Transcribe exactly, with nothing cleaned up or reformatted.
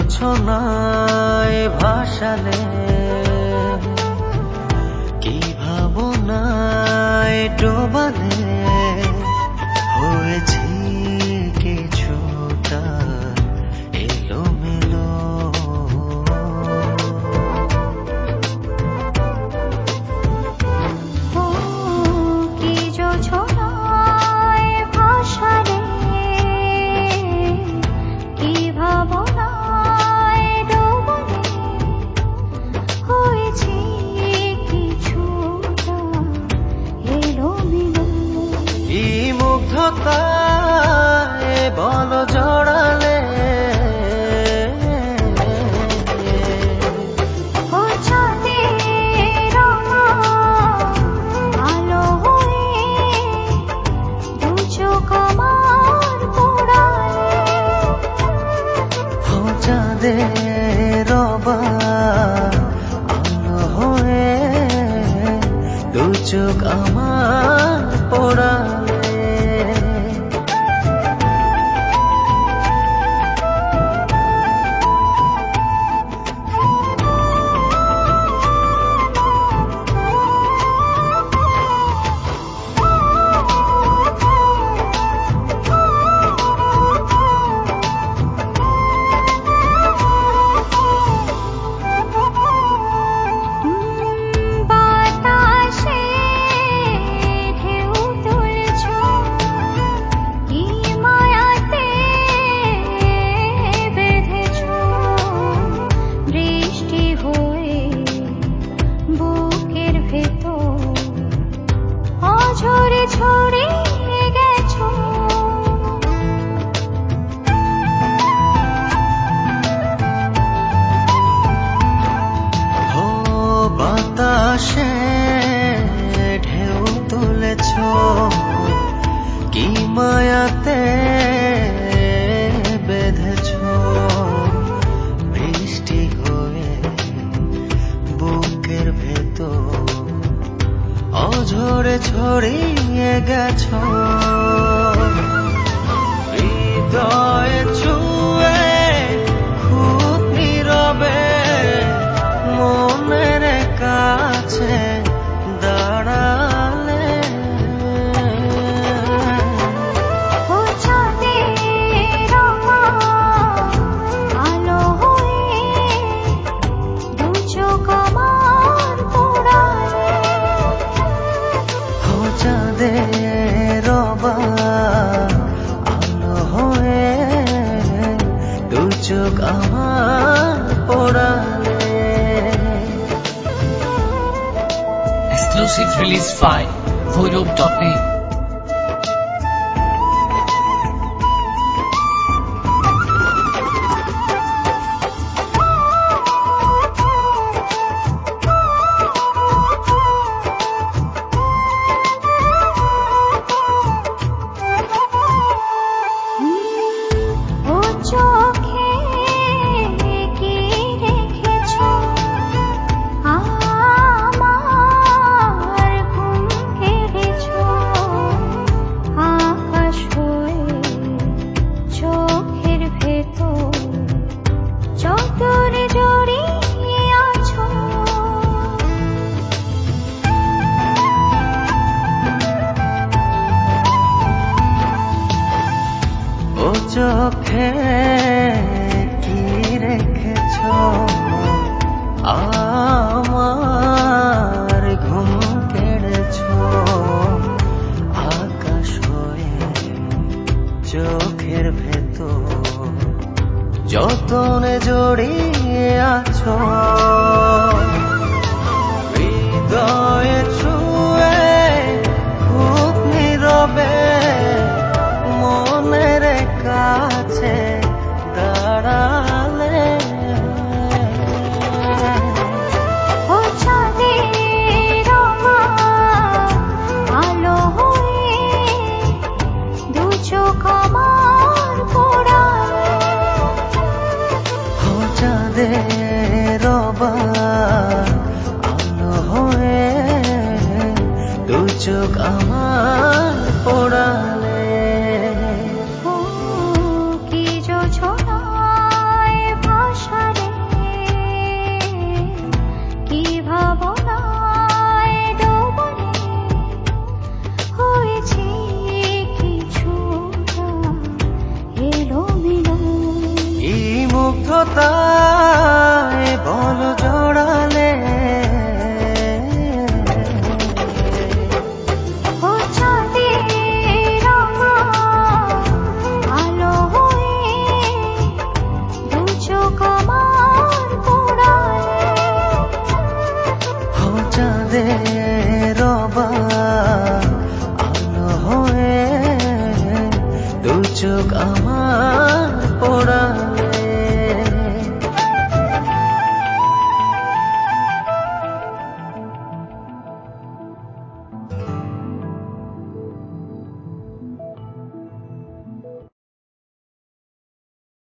জোছনায় ভাসালে কি ভাবনায় ডোবালে হয়েছি কিছুটা এলোমেলো কি জোছনায় ভাসালে কি ভাবনায় ডোবালে হয়েছি কিছুটা এলোমেলো এই মুগ্ধতায় বল জড়ালে ও চাঁদের আলো হয়ে দু চোখ আমার পোড়ালে ও চাঁদের আলো হয়ে দু চোখ আমার পোড়ালে বাতাসে ঢেউ তুলছ কি মায়াতে বেঁধেছ বৃষ্টি হয়ে বুকের ভেতর অঝরে ছড়িয়ে গেছ ও বাতাসে ঢেউ তুলেছ কি মায়াতে বেঁধেছ বৃষ্টি হয়ে বুকের ভেতর অঝরে ছড়িয়ে গেছ হৃদয়ে ছুঁয়ে খুব নীরবে মনের কাছে দাঁড়ালে ও চাঁদের আলো হয়ে দু চোখ আমার পোড়ালে ও চাঁদের আলো হয়ে দু চোখ আমার পোড়ালে Exclusive release file voidhope dot net ও চোখে কি রেখেছ আমার ঘুম কেড়েছ আকাশ হয়ে চোখের ভেতর চতুরে জড়িয়ে আছো ও চোখে কি রেখেছ আমার ঘুম কেড়েছ আকাশ হয়ে চোখের ভেতর যতনে জড়িয়ে আছো হৃদয়ে ছুঁয়ে খুব নীরবে মনের কাছে দাঁড়ালে ও চাঁদের আলো হয়ে দু চোখ আমার পোড়ালে ও চাঁদের স্নিগ্ধতায় বল জড়ালে ও চাঁদের আলো হয়ে দু চোখ আমার পোড়ালে ও চাঁদের আলো হয়ে দু চোখ আমার পোড়ালে